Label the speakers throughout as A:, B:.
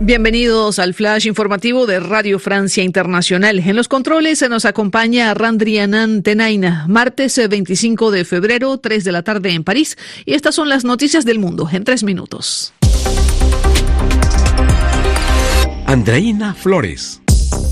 A: Bienvenidos al flash informativo de Radio Francia Internacional. En los controles se nos acompaña Randrianan Tenaina. Martes 25 de febrero, 3 de la tarde en París. Y estas son las noticias del mundo en 3 minutos.
B: Andreina Flores.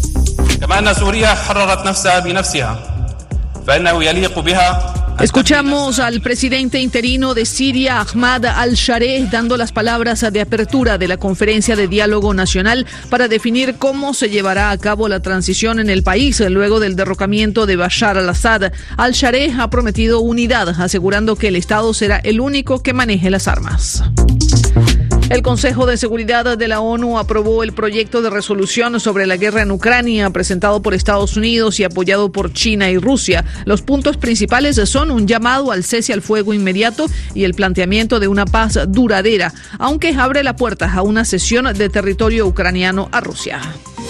A: Escuchamos al presidente interino de Siria, Ahmad al-Shareh, dando las palabras de apertura de la Conferencia de Diálogo Nacional para definir cómo se llevará a cabo la transición en el país luego del derrocamiento de Bashar al-Assad. Al-Shareh ha prometido unidad, asegurando que el Estado será el único que maneje las armas. El Consejo de Seguridad de la ONU aprobó el proyecto de resolución sobre la guerra en Ucrania, presentado por Estados Unidos y apoyado por China y Rusia. Los puntos principales son un llamado al cese al fuego inmediato y el planteamiento de una paz duradera, aunque abre la puerta a una cesión de territorio ucraniano a Rusia.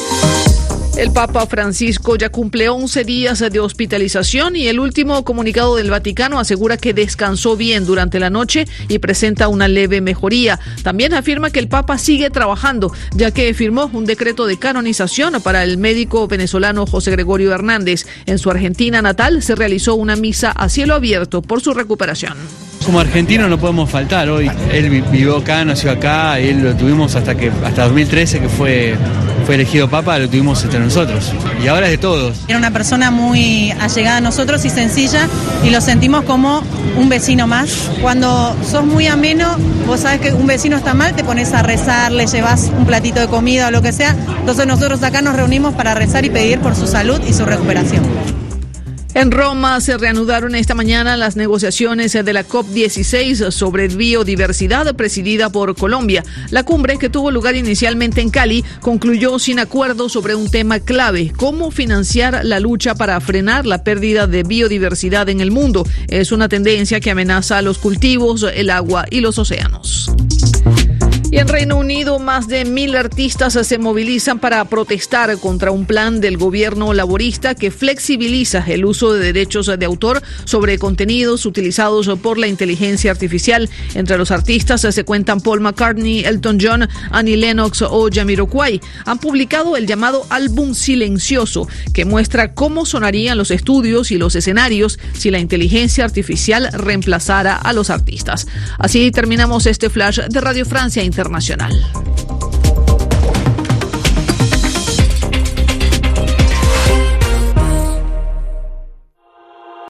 A: El Papa Francisco ya cumple 11 días de hospitalización y el último comunicado del Vaticano asegura que descansó bien durante la noche y presenta una leve mejoría. También afirma que el Papa sigue trabajando, ya que firmó un decreto de canonización para el médico venezolano José Gregorio Hernández. En su Argentina natal se realizó una misa a cielo abierto por su recuperación.
C: Como argentinos no podemos faltar hoy. Él vivió acá, nació acá, él lo tuvimos hasta 2013 que fue elegido papa, lo tuvimos entre nosotros. Y ahora es de todos.
D: Era una persona muy allegada a nosotros y sencilla y lo sentimos como un vecino más. Cuando sos muy ameno, vos sabés que un vecino está mal, te pones a rezar, le llevas un platito de comida o lo que sea. Entonces nosotros acá nos reunimos para rezar y pedir por su salud y su recuperación.
A: En Roma se reanudaron esta mañana las negociaciones de la COP16 sobre biodiversidad presidida por Colombia. La cumbre, que tuvo lugar inicialmente en Cali, concluyó sin acuerdo sobre un tema clave: cómo financiar la lucha para frenar la pérdida de biodiversidad en el mundo. Es una tendencia que amenaza a los cultivos, el agua y los océanos. Y en Reino Unido, más de 1.000 artistas se movilizan para protestar contra un plan del gobierno laborista que flexibiliza el uso de derechos de autor sobre contenidos utilizados por la inteligencia artificial. Entre los artistas se cuentan Paul McCartney, Elton John, Annie Lennox o Jamiroquai. Han publicado el llamado álbum silencioso, que muestra cómo sonarían los estudios y los escenarios si la inteligencia artificial reemplazara a los artistas. Así terminamos este flash de Radio Francia Internacional.